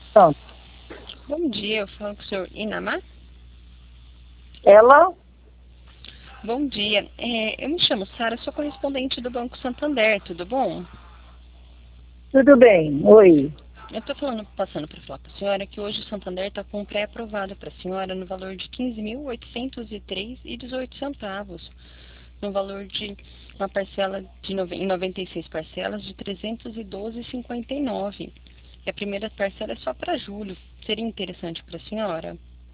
Pronto. Bom dia, eu falo com o senhor Inamar. Ela? Bom dia, eu me chamo Sara, sou correspondente do Banco Santander, tudo bom? Tudo bem. Oi. Eu estou passando para falar para a senhora que hoje o Santander está com um pré-aprovado para a senhora no valor de 15.803,18 centavos, no valor de uma parcela em 96 parcelas de 312,59. E a primeira parcela é só para julho. Seria interessante para a senhora?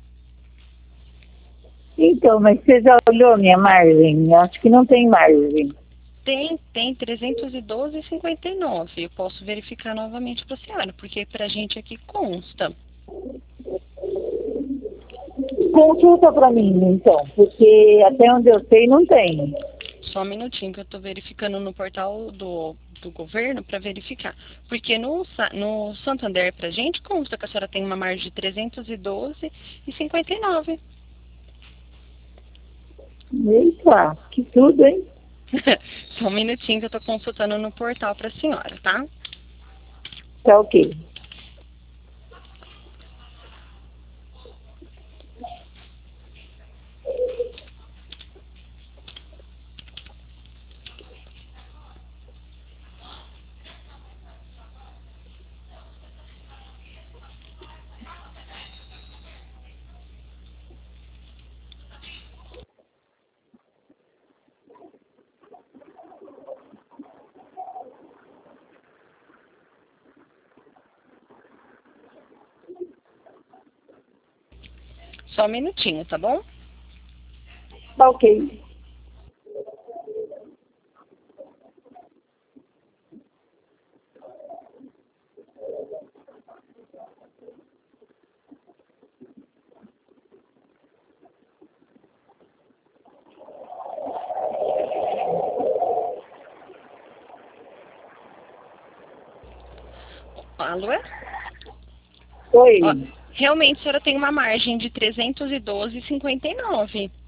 Então, mas você já olhou minha margem? Acho que não tem margem. Tem 312,59. Eu posso verificar novamente para a senhora, porque para a gente aqui consta. Consulta para mim, então, porque até onde eu sei não tem. Só um minutinho que eu estou verificando no portal do governo para verificar. Porque no Santander para a gente consta que a senhora tem uma margem de 312,59. Eita, que tudo, hein? Só um minutinho que eu estou consultando no portal para a senhora, tá? Tá ok. Só um minutinho, tá bom? Tá ok. Alô? Ó, Oi. realmente a senhora tem uma margem de 312,59.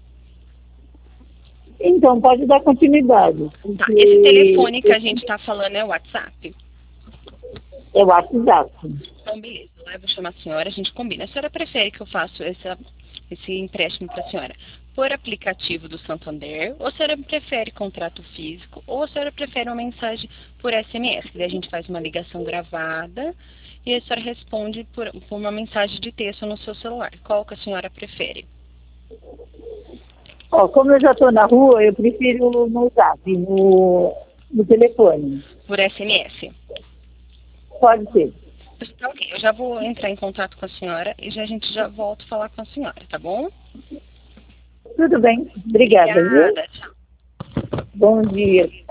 Então, pode dar continuidade, Tá, esse porque telefone que a gente está falando é o WhatsApp? é o WhatsApp. Então, beleza. Lá eu vou chamar a senhora, a gente combina. A senhora prefere que eu faça esse empréstimo para a senhora por aplicativo do Santander, ou a senhora prefere contrato físico, ou a senhora prefere uma mensagem por SMS? Daí a gente faz uma ligação gravada e a senhora responde por uma mensagem de texto no seu celular. Qual que a senhora prefere? Ó, como eu já estou na rua, eu prefiro no Zap, no telefone. Por SMS? Pode ser. Tá, ok, eu já vou entrar em contato com a senhora e a gente já volta a falar com a senhora, tá bom? Tudo bem. Obrigada, viu? Obrigada, tchau. Bom dia.